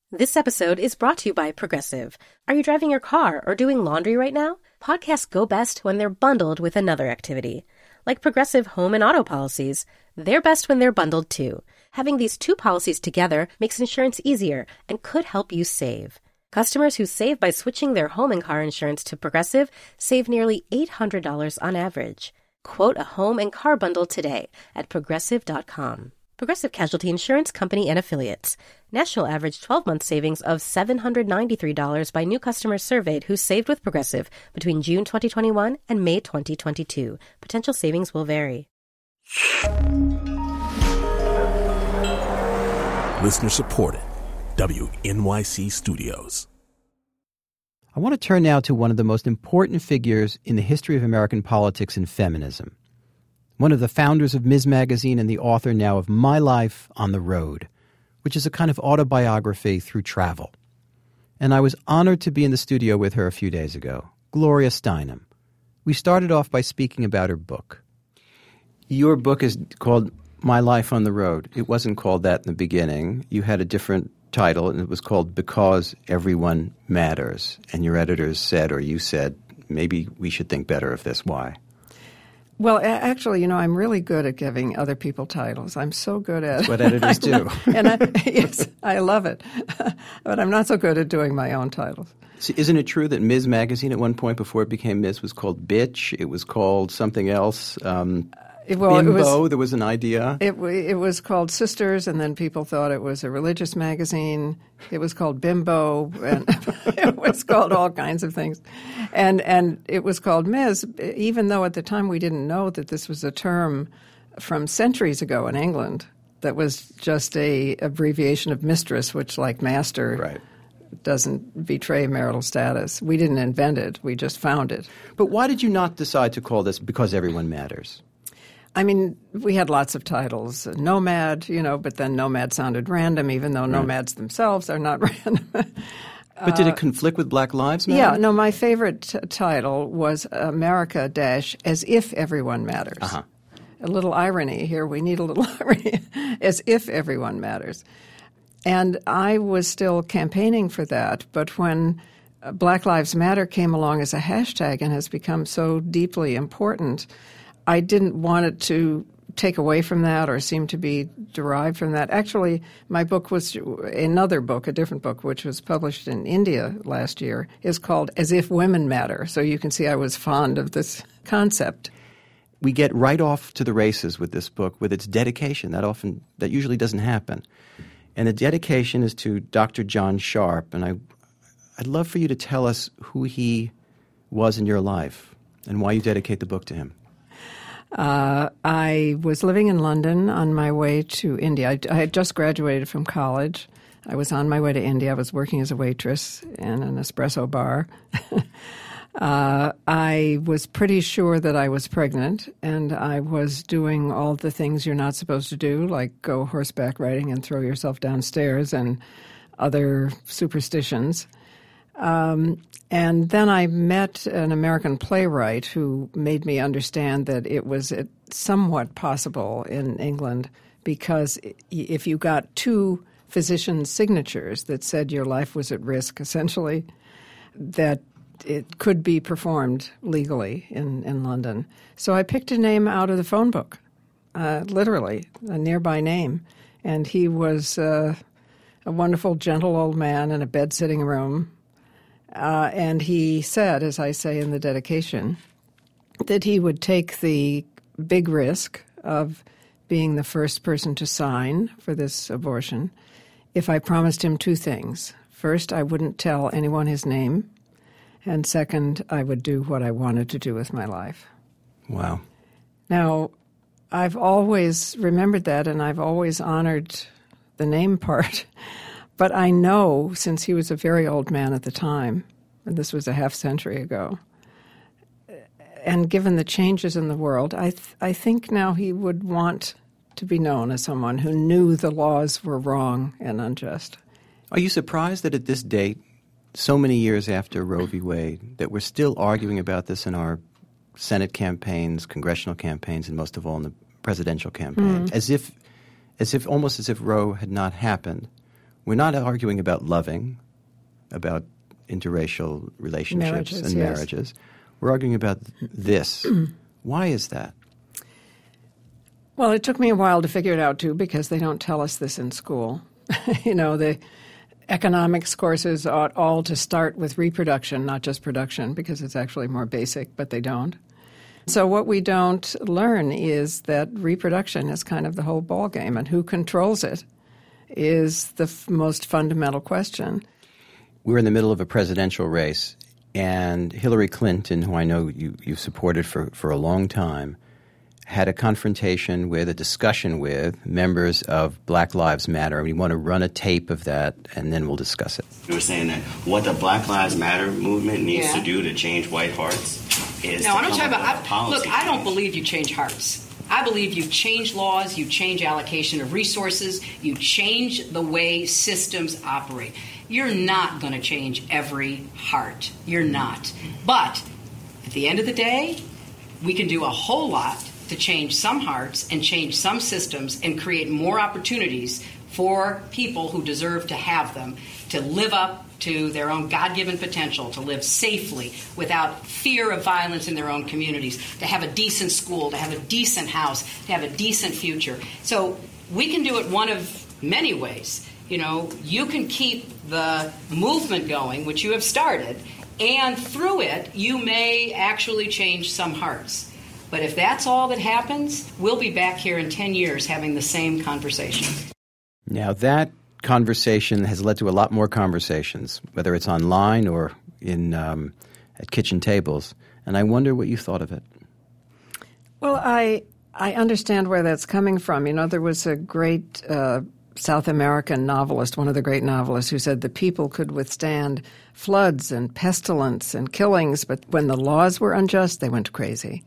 This episode is brought to you by Progressive. Are you driving your car or doing laundry right now? Podcasts go best when they're bundled with another activity. Like Progressive home and auto policies, they're best when they're bundled too. Having these two policies together makes insurance easier and could help you save. Customers who save by switching their home and car insurance to Progressive save nearly $800 on average. Quote a home and car bundle today at Progressive.com. Progressive Casualty Insurance Company and Affiliates. National average 12-month savings of $793 by new customers surveyed who saved with Progressive between June 2021 and May 2022. Potential savings will vary. Listener supported. WNYC Studios. I want to turn now to one of the most important figures in the history of American politics and feminism. One of the founders of Ms. Magazine and the author now of My Life on the Road, which is a kind of autobiography through travel. And I was honored to be in the studio with her a few days ago, Gloria Steinem. We started off by speaking about her book. Your book is called My Life on the Road. It wasn't called that in the beginning. You had a different title, and it was called Because Everyone Matters. And your editors said, or you said, maybe we should think better of this. Why? Well, actually, I'm really good at giving other people titles. I'm so good at That's what editors do. Yes, I love it. But I'm not so good at doing my own titles. So isn't it true that Ms. Magazine at one point before it became Ms. was called Bitch? It was called something else. Bimbo, there was an idea. It was called Sisters, and then people thought it was a religious magazine. It was called Bimbo, and it was called all kinds of things. And it was called Ms., even though at the time we didn't know that this was a term from centuries ago in England that was just a abbreviation of mistress, which, like master, right, doesn't betray marital status. We didn't invent it. We just found it. But why did you not decide to call this Because Everyone Matters? I mean, we had lots of titles. Nomad, but then Nomad sounded random, even though nomads themselves are not random. But did it conflict with Black Lives Matter? Yeah, no, my favorite title was America - As If Everyone Matters. Uh-huh. A little irony here. We need a little irony. As if everyone matters. And I was still campaigning for that, but when Black Lives Matter came along as a hashtag and has become so deeply important, I didn't want it to take away from that or seem to be derived from that. Actually, my book was another book, a different book, which was published in India last year, is called As If Women Matter. So you can see I was fond of this concept. We get right off to the races with this book, with its dedication. That usually doesn't happen. And the dedication is to Dr. John Sharp. And I'd love for you to tell us who he was in your life and why you dedicate the book to him. I was living in London on my way to India. I had just graduated from college. I was on my way to India. I was working as a waitress in an espresso bar. I was pretty sure that I was pregnant, and I was doing all the things you're not supposed to do, like go horseback riding and throw yourself downstairs and other superstitions. And then I met an American playwright who made me understand that it was somewhat possible in England because if you got two physicians' signatures that said your life was at risk, essentially, that it could be performed legally in London. So I picked a name out of the phone book, literally, a nearby name. And he was a wonderful, gentle old man in a bed-sitting room. And he said, as I say in the dedication, that he would take the big risk of being the first person to sign for this abortion if I promised him two things. First, I wouldn't tell anyone his name. And second, I would do what I wanted to do with my life. Wow. Now, I've always remembered that, and I've always honored the name part. But I know, since he was a very old man at the time, and this was a half century ago, and given the changes in the world, I think now he would want to be known as someone who knew the laws were wrong and unjust. Are you surprised that at this date, so many years after Roe v. Wade, that we're still arguing about this in our Senate campaigns, congressional campaigns, and most of all in the presidential campaign, almost as if Roe had not happened? We're not arguing about loving, about interracial relationships and marriages. We're arguing about this. Why is that? Well, it took me a while to figure it out, too, because they don't tell us this in school. The economics courses ought all to start with reproduction, not just production, because it's actually more basic, but they don't. So what we don't learn is that reproduction is kind of the whole ballgame, and who controls it is the most fundamental question. We're in the middle of a presidential race, and Hillary Clinton, who I know you've supported for a long time, had a confrontation with, a discussion with members of Black Lives Matter. We want to run a tape of that, and then we'll discuss it. You were saying that what the Black Lives Matter movement needs to do to change white hearts is no, I'm not talking about. Look, I don't believe you change hearts. I believe you change laws, you change allocation of resources, you change the way systems operate. You're not going to change every heart. You're not. But at the end of the day, we can do a whole lot to change some hearts and change some systems and create more opportunities for people who deserve to have them, to live up to their own God-given potential, to live safely without fear of violence in their own communities, to have a decent school, to have a decent house, to have a decent future. So we can do it one of many ways. You can keep the movement going, which you have started, and through it, you may actually change some hearts. But if that's all that happens, we'll be back here in 10 years having the same conversation. Now, that conversation has led to a lot more conversations, whether it's online or at kitchen tables. And I wonder what you thought of it. Well, I understand where that's coming from. There was a great South American novelist, one of the great novelists, who said the people could withstand floods and pestilence and killings, but when the laws were unjust, they went crazy.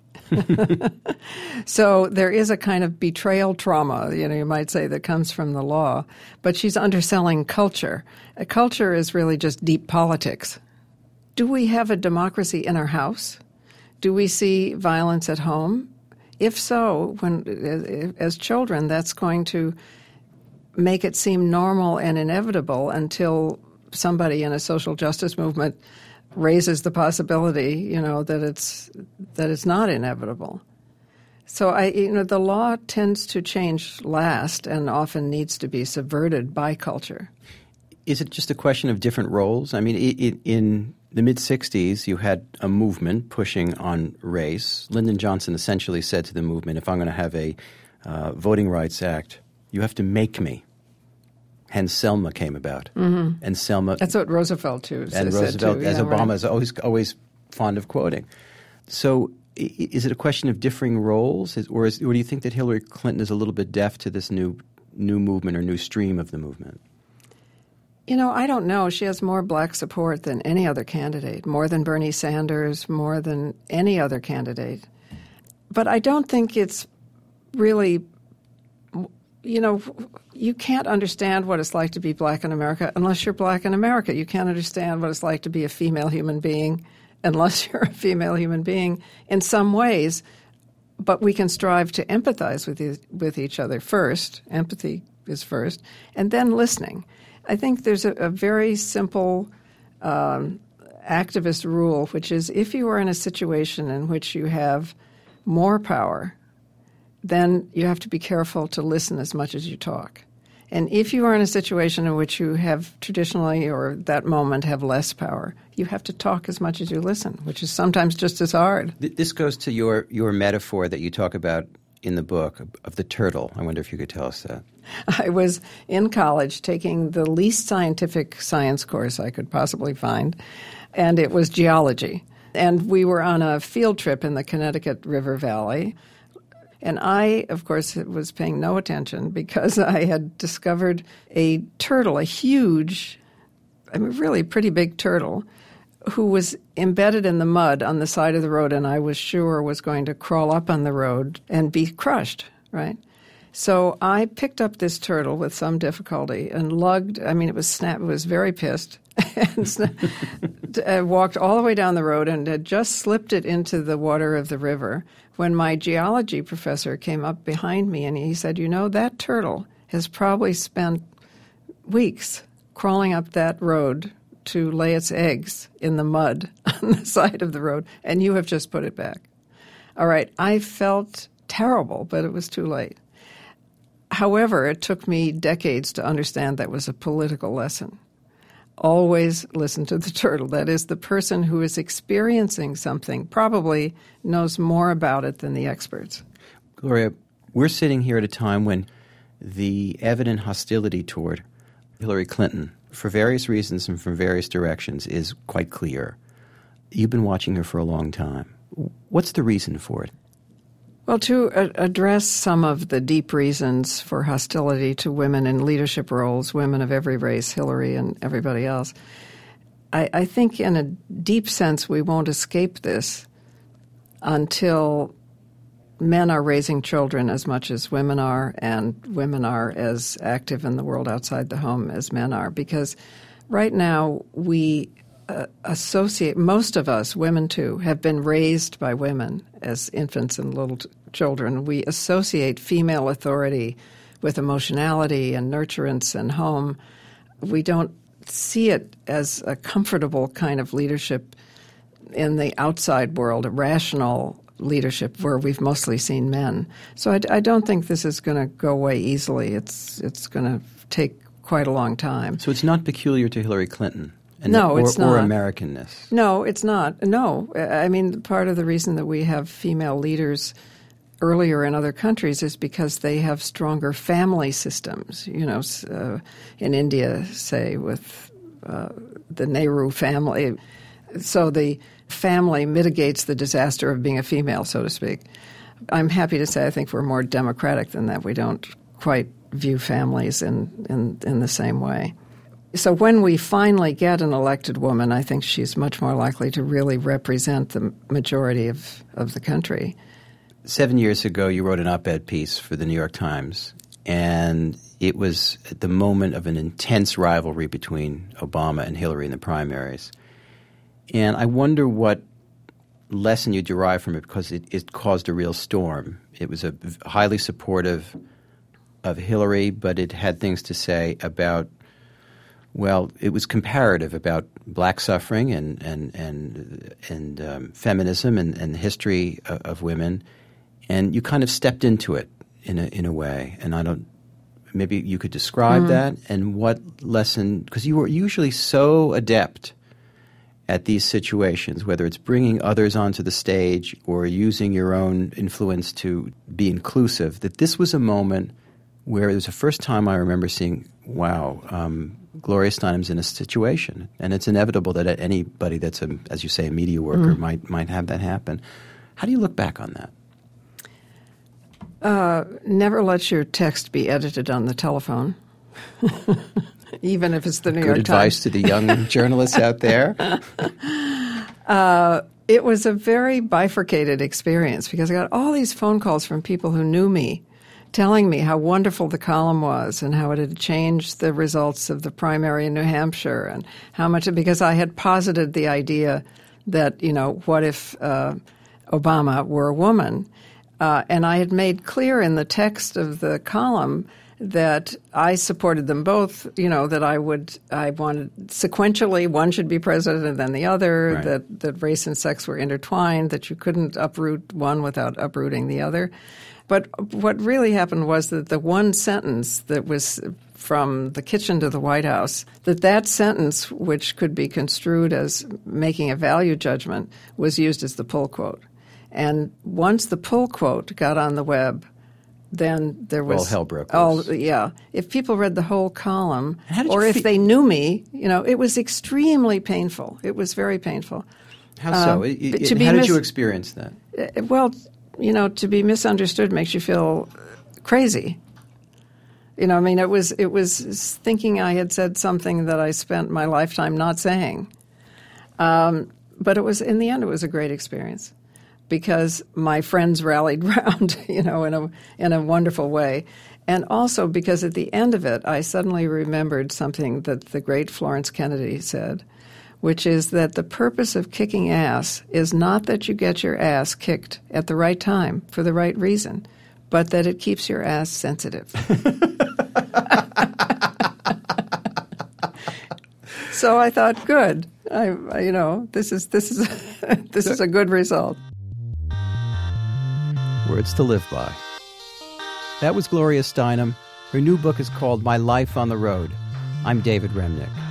So there is a kind of betrayal trauma, you might say, that comes from the law. But she's underselling culture. Culture is really just deep politics. Do we have a democracy in our house? Do we see violence at home? If so, as children, that's going to make it seem normal and inevitable until somebody in a social justice movement raises the possibility, that it's not inevitable. So the law tends to change last and often needs to be subverted by culture. Is it just a question of different roles? I mean, in the mid-'60s, you had a movement pushing on race. Lyndon Johnson essentially said to the movement, if I'm going to have a Voting Rights Act, you have to make me. Hence, Selma came about. Mm-hmm. And Selma... That's what Roosevelt, too, said. And Roosevelt, too, as Obama is always fond of quoting. So is it a question of differing roles? Or do you think that Hillary Clinton is a little bit deaf to this new movement or new stream of the movement? I don't know. She has more black support than any other candidate, more than Bernie Sanders, more than any other candidate. But I don't think it's really... you can't understand what it's like to be black in America unless you're black in America. You can't understand what it's like to be a female human being unless you're a female human being in some ways. But we can strive to empathize with each other first. Empathy is first. And then listening. I think there's a very simple activist rule, which is if you are in a situation in which you have more power, then you have to be careful to listen as much as you talk. And if you are in a situation in which you have traditionally or that moment have less power, you have to talk as much as you listen, which is sometimes just as hard. This goes to your metaphor that you talk about in the book of the turtle. I wonder if you could tell us that. I was in college taking the least scientific science course I could possibly find, and it was geology. And we were on a field trip in the Connecticut River Valley. And I, of course, was paying no attention because I had discovered a turtle, a huge, really pretty big turtle, who was embedded in the mud on the side of the road, and I was sure was going to crawl up on the road and be crushed, right? So I picked up this turtle with some difficulty and it was very pissed, and walked all the way down the road and had just slipped it into the water of the river when my geology professor came up behind me and he said, that turtle has probably spent weeks crawling up that road to lay its eggs in the mud on the side of the road, and you have just put it back. All right, I felt terrible, but it was too late. However, it took me decades to understand that was a political lesson. Always listen to the turtle. That is, the person who is experiencing something probably knows more about it than the experts. Gloria, we're sitting here at a time when the evident hostility toward Hillary Clinton, for various reasons and from various directions, is quite clear. You've been watching her for a long time. What's the reason for it? Well, to address some of the deep reasons for hostility to women in leadership roles, women of every race, Hillary and everybody else, I think in a deep sense we won't escape this until men are raising children as much as women are, and women are as active in the world outside the home as men are. Because right now we associate, most of us, women too, have been raised by women as infants and little children. We associate female authority with emotionality and nurturance and home. We don't see it as a comfortable kind of leadership in the outside world, a rational leadership where we've mostly seen men. So I don't think this is going to go away easily. It's going to take quite a long time. So it's not peculiar to Hillary Clinton? No, it's not. Or Americanness? No, it's not. No. I mean, part of the reason that we have female leaders earlier in other countries is because they have stronger family systems. You know, in India, say, with the Nehru family. So the family mitigates the disaster of being a female, so to speak. I'm happy to say I think we're more democratic than that. We don't quite view families in the same way. So when we finally get an elected woman, I think she's much more likely to really represent the majority of the country. 7 years ago, you wrote an op-ed piece for the New York Times, and it was at the moment of an intense rivalry between Obama and Hillary in the primaries. And I wonder what lesson you derive from it, because it caused a real storm. It was a highly supportive of Hillary, but it had things to say about, well, it was comparative about black suffering and feminism and the history of women, and you kind of stepped into it in a way. And maybe you could describe that and what lesson, because you were usually so adept at these situations, whether it's bringing others onto the stage or using your own influence to be inclusive, that this was a moment where it was the first time I remember seeing, wow, Gloria Steinem's in a situation, and it's inevitable that anybody that's, as you say, a media worker might have that happen. How do you look back on that? Never let your text be edited on the telephone, even if it's the New York Times. Good advice to the young journalists out there. It was a very bifurcated experience because I got all these phone calls from people who knew me, telling me how wonderful the column was and how it had changed the results of the primary in New Hampshire, and how much, because I had posited the idea that, you know, what if Obama were a woman? And I had made clear in the text of the column that I supported them both, you know, that I wanted sequentially, one should be president and then the other, right. that race and sex were intertwined, that you couldn't uproot one without uprooting the other. But what really happened was that the one sentence that was from the kitchen to the White House, that sentence, which could be construed as making a value judgment, was used as the pull quote. And once the pull quote got on the web, then there was... all hell broke loose. Yeah. If people read the whole column, or if they knew me, you know, it was extremely painful. It was very painful. How so? How did you experience that? Well, you know, to be misunderstood makes you feel crazy. You know, I mean, it was thinking I had said something that I spent my lifetime not saying. But it was, in the end, it was a great experience because my friends rallied round, you know, in a wonderful way. And also because at the end of it, I suddenly remembered something that the great Florence Kennedy said, which is that the purpose of kicking ass is not that you get your ass kicked at the right time for the right reason, but that it keeps your ass sensitive. So I thought, good. This is a good result. Words to live by. That was Gloria Steinem. Her new book is called My Life on the Road. I'm David Remnick.